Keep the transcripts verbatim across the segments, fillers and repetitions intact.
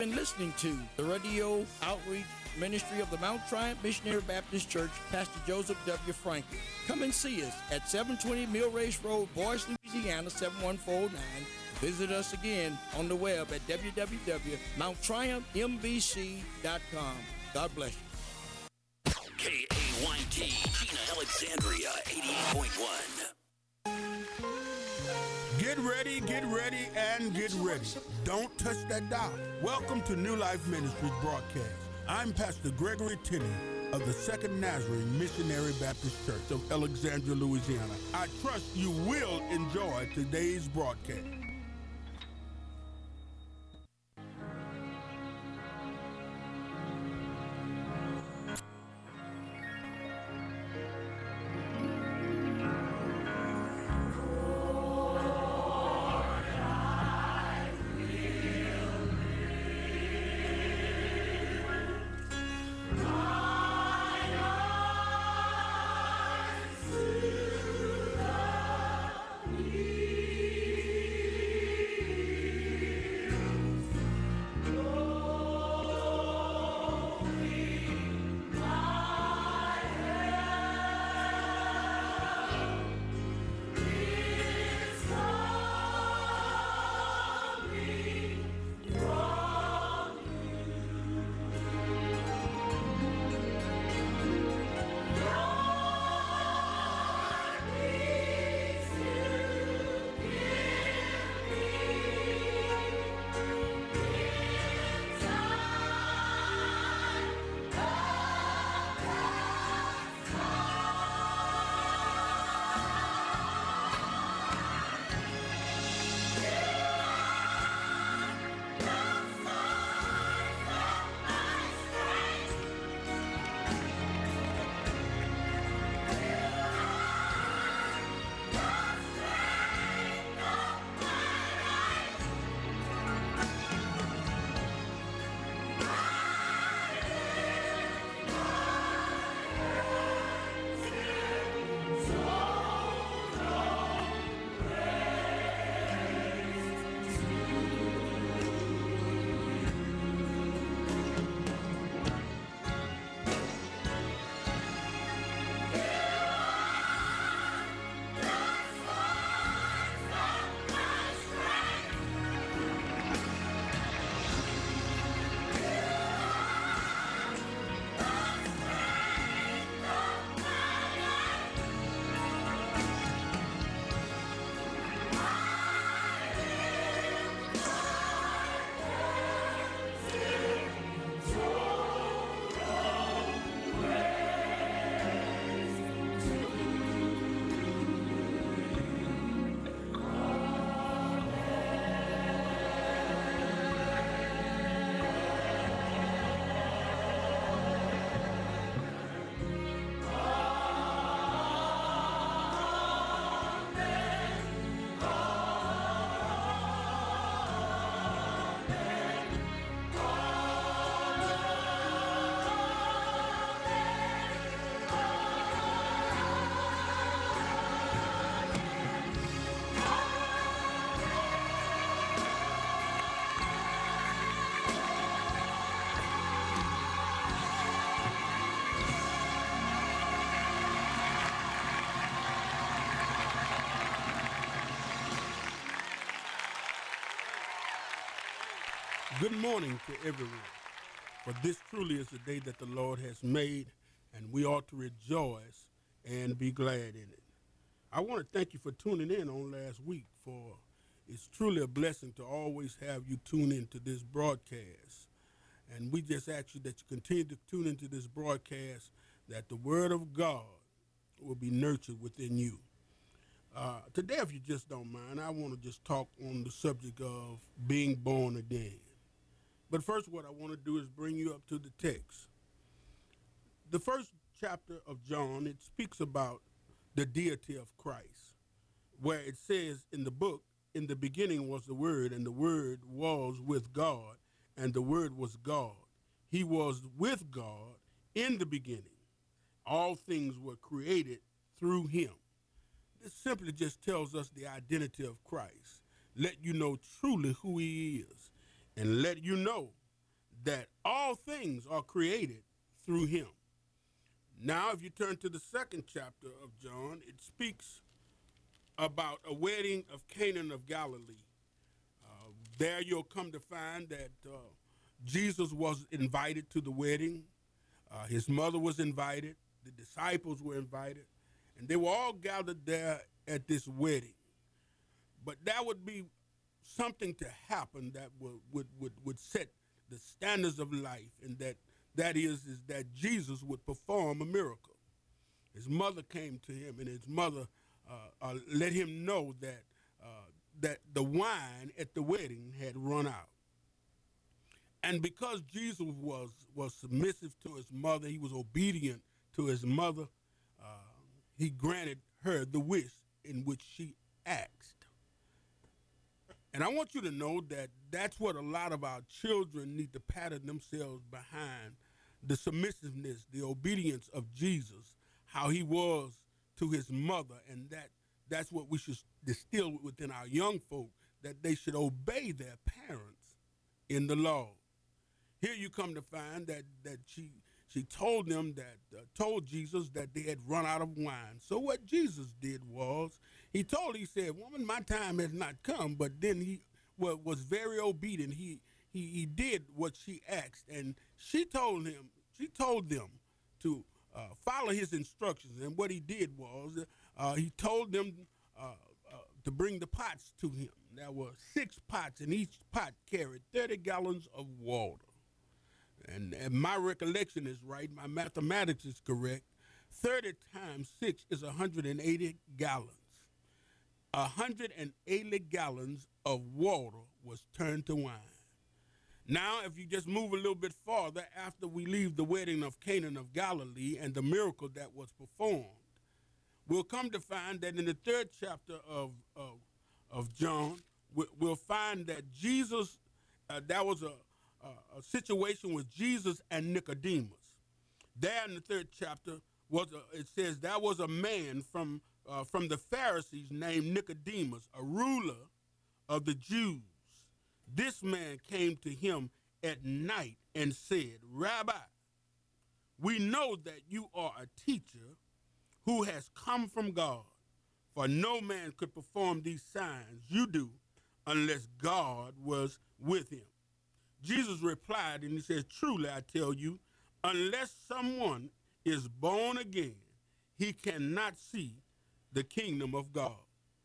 Been listening to the radio outreach ministry of the Mount Triumph Missionary Baptist Church, Pastor Joseph W. Franklin. Come and see us at seven twenty Mill Race Road, Boyce, Louisiana, seven one four nine. Visit us again on the web at w w w dot mount triumph m b c dot com. God bless you. K A Y T, Gina Alexandria, eighty-eight point one. Get ready, get ready, and get ready. Don't touch that dial. Welcome to New Life Ministries broadcast. I'm Pastor Gregory Tenney of the Second Nazarene Missionary Baptist Church of Alexandria, Louisiana. I trust you will enjoy today's broadcast. Good morning to everyone, for this truly is the day that the Lord has made, and we ought to rejoice and be glad in it. I want to thank you for tuning in on last week, for it's truly a blessing to always have you tune into this broadcast. And we just ask you that you continue to tune into this broadcast, that the Word of God will be nurtured within you. Uh, today, if you just don't mind, I want to just talk on the subject of being born again. But first, what I want to do is bring you up to the text. The first chapter of John, it speaks about the deity of Christ, where it says in the book, in the beginning was the Word, and the Word was with God, and the Word was God. He was with God in the beginning. All things were created through him. This simply just tells us the identity of Christ. Let you know truly who he is, and let you know that all things are created through him. Now, if you turn to the second chapter of John, it speaks about a wedding of Canaan of Galilee. Uh, there you'll come to find that uh, Jesus was invited to the wedding. Uh, his mother was invited. The disciples were invited. And they were all gathered there at this wedding. But that would be something to happen that would, would, would, would set the standards of life, and that that is, is that Jesus would perform a miracle. His mother came to him, and his mother uh, uh, let him know that uh, that the wine at the wedding had run out. And because Jesus was was submissive to his mother, he was obedient to his mother, uh, he granted her the wish in which she asked. And I want you to know that that's what a lot of our children need to pattern themselves behind: the submissiveness, the obedience of Jesus, how he was to his mother. And that that's what we should distill within our young folk, that they should obey their parents in the law. Here you come to find that that she she told them that uh, told Jesus that they had run out of wine. So what Jesus did was he told he said, "Woman, my time has not come." But then he well, was very obedient. He he he did what she asked, and she told him she told them to uh, follow his instructions. And what he did was uh, he told them uh, uh, to bring the pots to him. There were six pots, and each pot carried thirty gallons of water. And, and my recollection is right, my mathematics is correct. thirty times six is one hundred eighty gallons. one hundred eighty gallons of water was turned to wine. Now, if you just move a little bit farther, after we leave the wedding of Canaan of Galilee and the miracle that was performed, we'll come to find that in the third chapter of, of, of John, we'll find that Jesus, uh, that was a Uh, a situation with Jesus and Nicodemus. There in the third chapter, was a, it says there was a man from uh, from the Pharisees named Nicodemus, a ruler of the Jews. This man came to him at night and said, "Rabbi, we know that you are a teacher who has come from God, for no man could perform these signs you do unless God was with him." Jesus replied, and he says, "Truly I tell you, unless someone is born again, he cannot see the kingdom of God."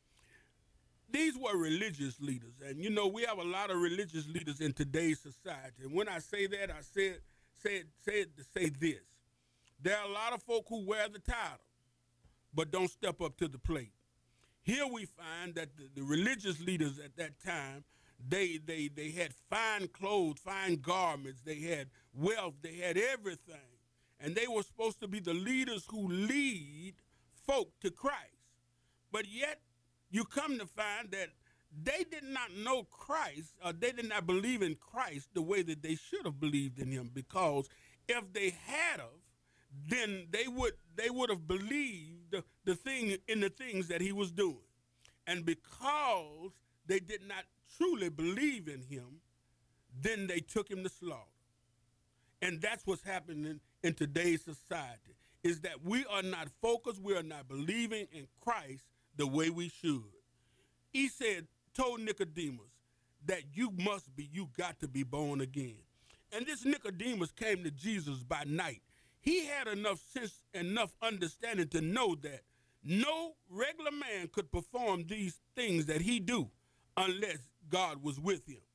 These were religious leaders, and you know, we have a lot of religious leaders in today's society. And when I say that, I say it, say it, say it to say this. There are a lot of folk who wear the title, but don't step up to the plate. Here we find that the, the religious leaders at that time, They, they they had fine clothes, fine garments, they had wealth, they had everything. And they were supposed to be the leaders who lead folk to Christ. But yet, you come to find that they did not know Christ, or they did not believe in Christ the way that they should have believed in him, because if they had of, then they would they would have believed the, the thing in the things that he was doing. And because they did not truly believe in him, then they took him to slaughter. And that's what's happening in today's society, is that we are not focused, we are not believing in Christ the way we should. He said, told Nicodemus that you must be, you got to be born again. And this Nicodemus came to Jesus by night. He had enough sense, enough understanding to know that no regular man could perform these things that he do unless God was with him.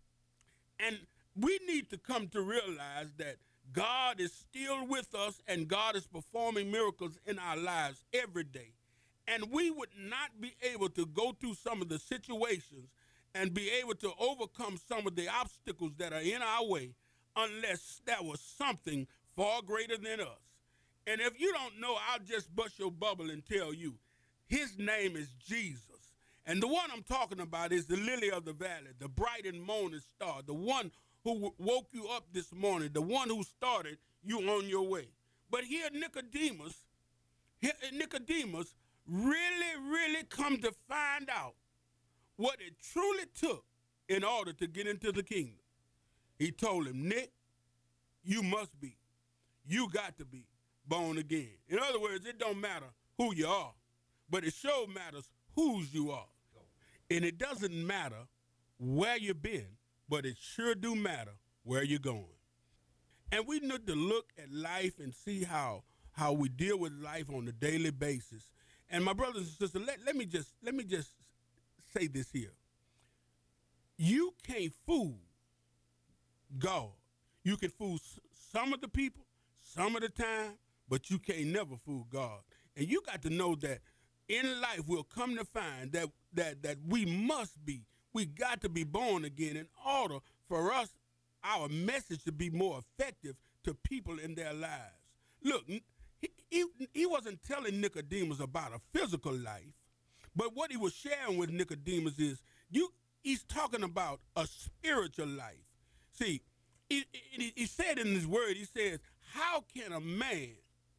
And we need to come to realize that God is still with us, and God is performing miracles in our lives every day. And we would not be able to go through some of the situations and be able to overcome some of the obstacles that are in our way unless there was something far greater than us. And if you don't know, I'll just bust your bubble and tell you, his name is Jesus. And the one I'm talking about is the lily of the valley, the bright and morning star, the one who w- woke you up this morning, the one who started you on your way. But here Nicodemus, here Nicodemus really, really come to find out what it truly took in order to get into the kingdom. He told him, Nick, you must be, you got to be born again. In other words, it don't matter who you are, but it sure matters whose you are. And it doesn't matter where you've been, but it sure do matter where you're going. And we need to look at life and see how how we deal with life on a daily basis. And my brothers and sisters, let, let me just let me just say this here. You can't fool God. You can fool s- some of the people, some of the time, but you can't never fool God. And you got to know that in life we'll come to find that that that we must be, we got to be born again in order for us, our message to be more effective to people in their lives. Look, he, he, he wasn't telling Nicodemus about a physical life, but what he was sharing with Nicodemus is you. He's talking about a spiritual life. See, he, he, he said in his word, he says, how can a man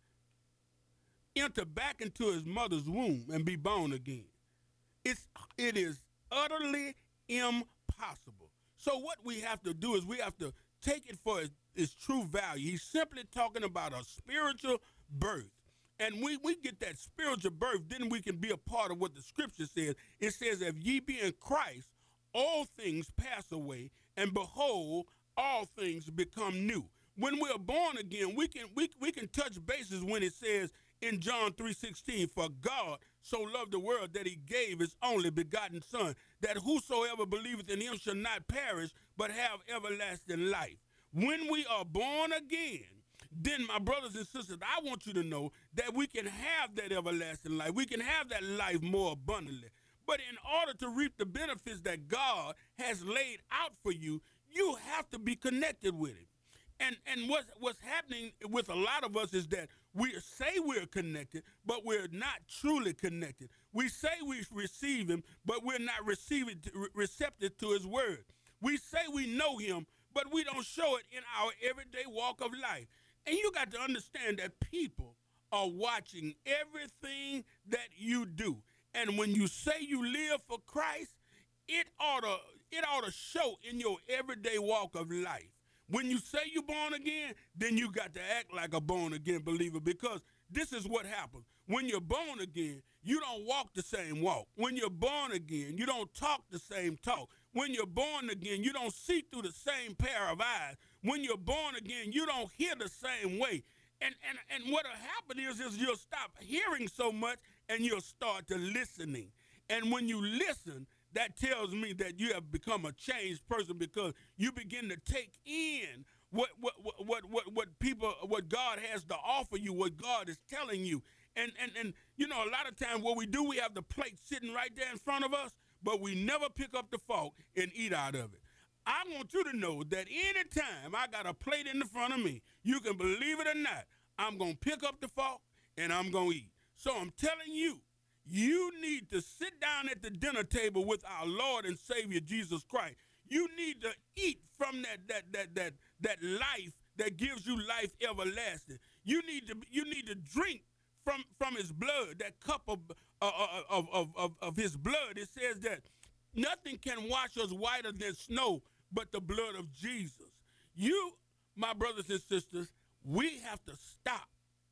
enter back into his mother's womb and be born again? It's, it is utterly impossible. So what we have to do is we have to take it for its, its true value. He's simply talking about a spiritual birth. And we, we get that spiritual birth, then we can be a part of what the scripture says. It says, if ye be in Christ, all things pass away, and behold, all things become new. When we're born again, we can we, we can touch bases when it says in John three sixteen, for God so loved the world that he gave his only begotten son, that whosoever believeth in him shall not perish, but have everlasting life. When we are born again, then my brothers and sisters, I want you to know that we can have that everlasting life. We can have that life more abundantly. But in order to reap the benefits that God has laid out for you, you have to be connected with him. And and what's, what's happening with a lot of us is that we say we're connected, but we're not truly connected. We say we receive him, but we're not receiving, receptive to his word. We say we know him, but we don't show it in our everyday walk of life. And you got to understand that people are watching everything that you do. And when you say you live for Christ, it ought to, it ought to show in your everyday walk of life. When you say you're born again, then you got to act like a born again believer, because this is what happens. When you're born again, you don't walk the same walk. When you're born again, you don't talk the same talk. When you're born again, you don't see through the same pair of eyes. When you're born again, you don't hear the same way. And and and what'll happen is, is you'll stop hearing so much and you'll start to listening. And when you listen, that tells me that you have become a changed person, because you begin to take in what what what what what people, what God has to offer you, what God is telling you. And and and you know, a lot of times what we do, we have the plate sitting right there in front of us, but we never pick up the fork and eat out of it. I want you to know that anytime I got a plate in the front of me, you can believe it or not, I'm going to pick up the fork and I'm going to eat. So I'm telling you, you need to sit down at the dinner table with our Lord and Savior Jesus Christ. You need to eat from that that that that that life that gives you life everlasting. You need to you need to drink from from his blood, that cup of uh, of, of of of his blood. It says that nothing can wash us whiter than snow but the blood of Jesus. You, my brothers and sisters, we have to stop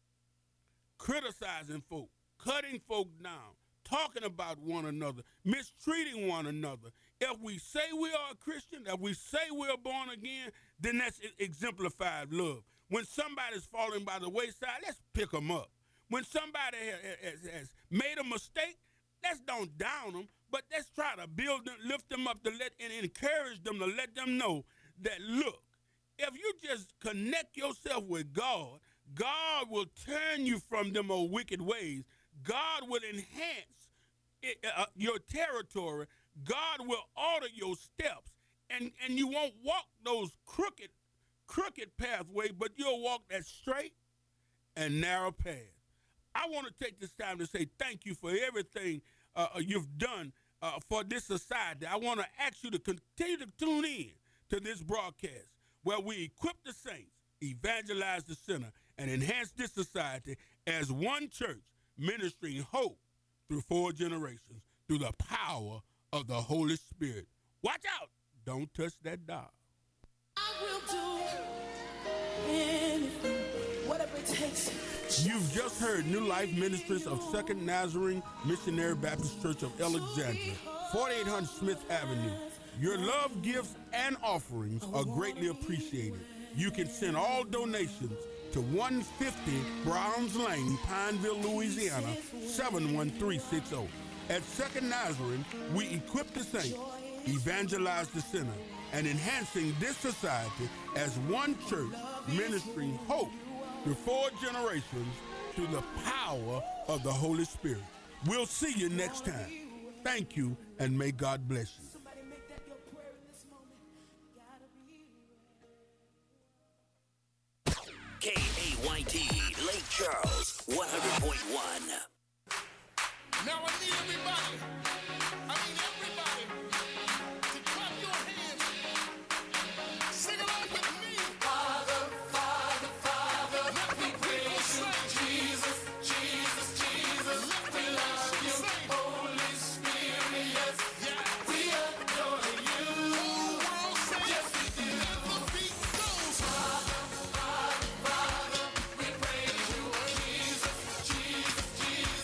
criticizing folk, cutting folk down, talking about one another, mistreating one another. If we say we are a Christian, if we say we're born again, then that's exemplified love. When somebody's falling by the wayside, let's pick them up. When somebody has, has made a mistake, let's don't down them, but let's try to build them, lift them up to let and encourage them to let them know that, look, if you just connect yourself with God, God will turn you from them old wicked ways. God will enhance it, uh, your territory. God will order your steps, and, and you won't walk those crooked, crooked pathway, but you'll walk that straight and narrow path. I want to take this time to say thank you for everything uh, you've done uh, for this society. I want to ask you to continue to tune in to this broadcast where we equip the saints, evangelize the sinner, and enhance this society as one church ministering hope through four generations through the power of the Holy Spirit. Watch out. Don't touch that dial. will do anything, whatever it takes. You've just heard New Life Ministries of Second Nazarene Missionary Baptist Church of Alexandria, forty-eight hundred Smith Avenue. Your love, gifts, and offerings are greatly appreciated. You can send all donations to one fifty Browns Lane, Pineville, Louisiana, seven one three six zero. At Second Nazarene, we equip the saints, evangelize the sinner, and enhancing this society as one church ministering hope to four generations through the power of the Holy Spirit. We'll see you next time. Thank you, and may God bless you. K A Y T, Lake Charles, one hundred point one. Now I need everybody, I need everybody to clap your hands. Sing along with me. Father, Father, Father, let me praise you. Jesus, Jesus, Jesus, let me love you. Holy Spirit, yes, yeah, we adore you. Whole world say yes, we do. Let the beat goes. Father, Father, Father, we praise you. Jesus, Jesus, Jesus.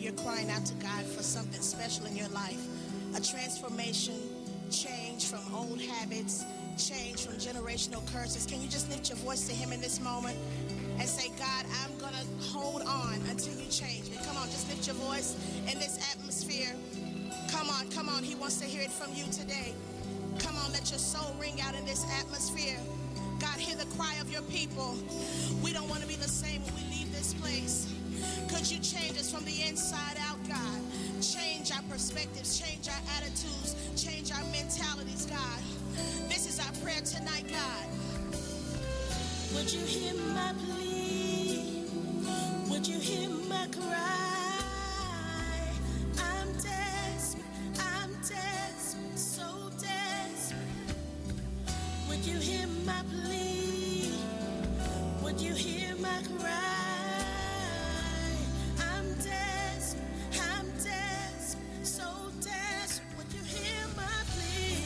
you're crying out to God for something special in your life, a transformation, change from old habits, change from generational curses, can you just lift your voice to him in this moment and say, God, I'm going to hold on until you change me. Come on, just lift your voice in this atmosphere. Come on, come on. He wants to hear it from you today. Come on, let your soul ring out in this atmosphere. God, hear the cry of your people. We don't want to be the same when we leave this place. Could you change us from the inside out, God? Change our perspectives, change our attitudes, change our mentalities, God. This is our prayer tonight, God. Would you hear my plea? Would you hear my cry? I'm desperate, I'm desperate, so desperate. Would you hear my plea? Would you hear my cry? I'm desperate, I'm desperate, so desperate. Would you hear my plea?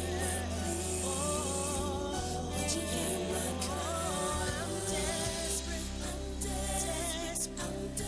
Oh, would you hear my cry? I'm desperate, I'm desperate, I'm desperate.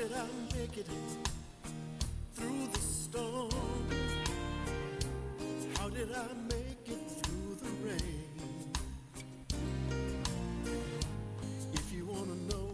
did I make it through the storm? How did I make it through the rain? If you want to know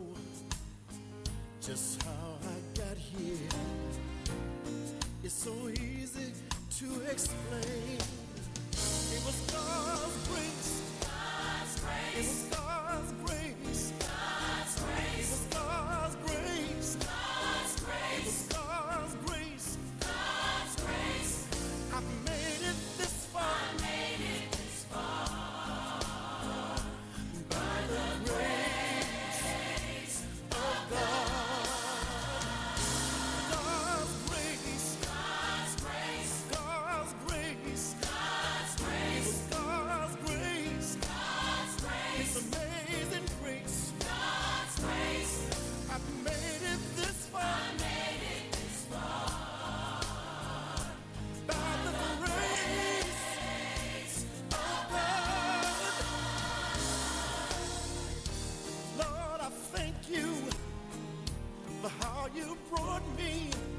just how I got here, it's so easy to explain. It was God's grace. God's grace. It was God's grace. God's grace. It was God's grace. God's grace. It was God's grace. God's grace. I've made it this far. I made it this far. By the grace of God. God's grace. God's grace. God's grace. God's grace. It was God's grace. God's grace. His amazing grace. God's grace. I've made it this far. I made it this far. By the grace of God. Lord, I thank you for how you brought me,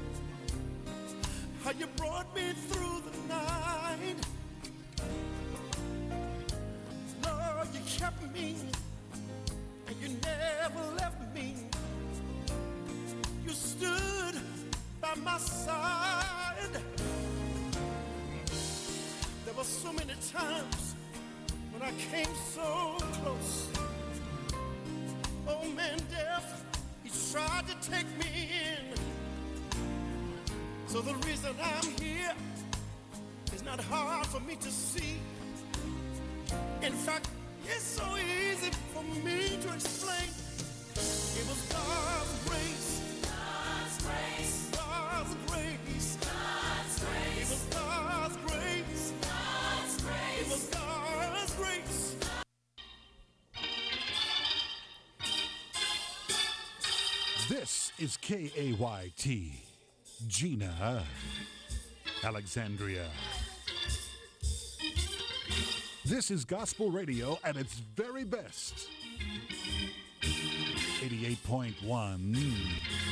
how you brought me through the night. Lord, you kept me, and you never left me. You stood by my side. There were so many times when I came so close. Oh man, death, he tried to take me in. So the reason I'm here is not hard for me to see. In fact, it's so easy for me to explain. It was God's grace. God's grace. God's grace. God's grace. It was God's grace. God's grace. It was God's grace. This is K A Y T, Gina, Alexandria. This is gospel radio at its very best. eighty-eight point one